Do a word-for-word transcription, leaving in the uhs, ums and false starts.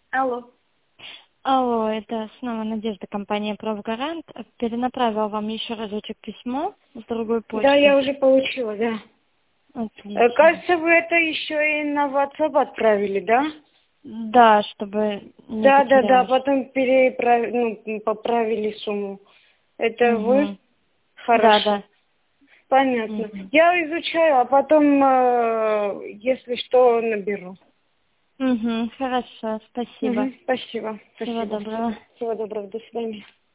Алло. Алло, это снова Надежда, компания «Профгарант». Перенаправила вам еще разочек письмо с другой Да, почты. я уже получила, да. Э, Отлично. Кажется, вы это еще и на WhatsApp отправили, да? Да, чтобы не Да, да, да, потерялось. потом переправили, ну, поправили сумму. Это вы? Угу. Да, Хорошо. да. Понятно. Угу. Я изучаю, а потом, э, если что, наберу. Угу. Хорошо, спасибо. Мгм. Спасибо, Всего спасибо. доброго. Всего доброго, до свидания.